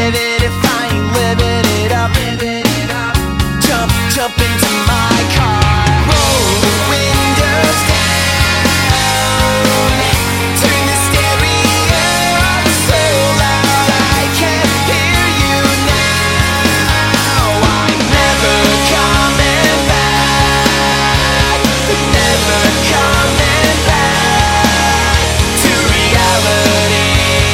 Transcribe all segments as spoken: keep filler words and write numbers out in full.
living if I ain't living it up. Jump, jump into my car. Roll the windows down. Turn the stereo up so loud I can't hear you now. I'm never coming back. Never coming back to reality.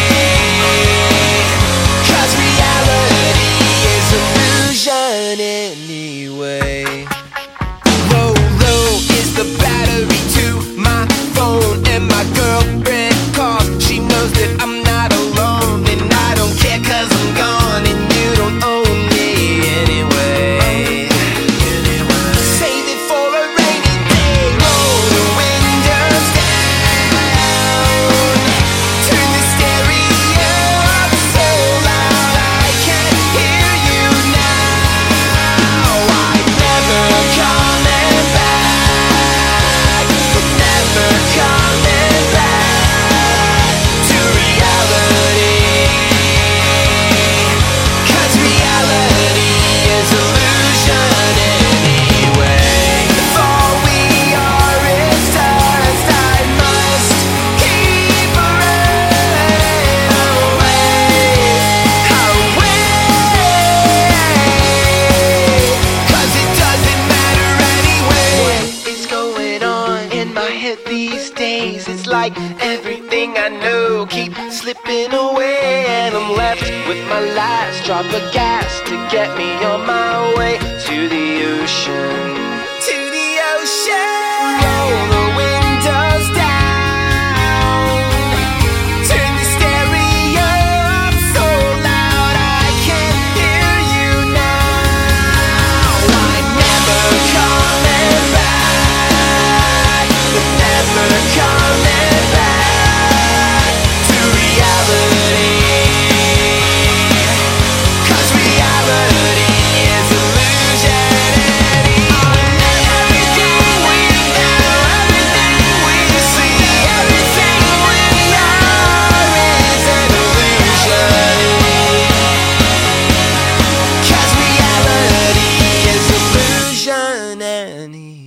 'Cause reality is illusion anyway. Low, low is the battery to my phone, and my girlfriend calls. She knows that I'm not alone, and I don't care 'cause I'm gone, and you don't own me anyway. Save it for a rainy day. Roll the windows down. Turn the stereo up so loud I can't hear you now. I'm never coming back. Never coming back to reality. 'Cause reality is illusion anyway. If all we are is dust, I must keep running away, away. 'Cause it doesn't matter anyway. What is going on in my head these days? It's like everything I know keep slipping away, and I'm left with my last drop of gas to get me on my way to the ocean. To the ocean. Roll the windows down. Turn the stereo up so loud I can't hear you now. I'm never coming back. Never coming back to reality. 'Cause reality is illusion anyway. Everything we know, everything we see, everything we are is an illusion. 'Cause reality is illusion anyway.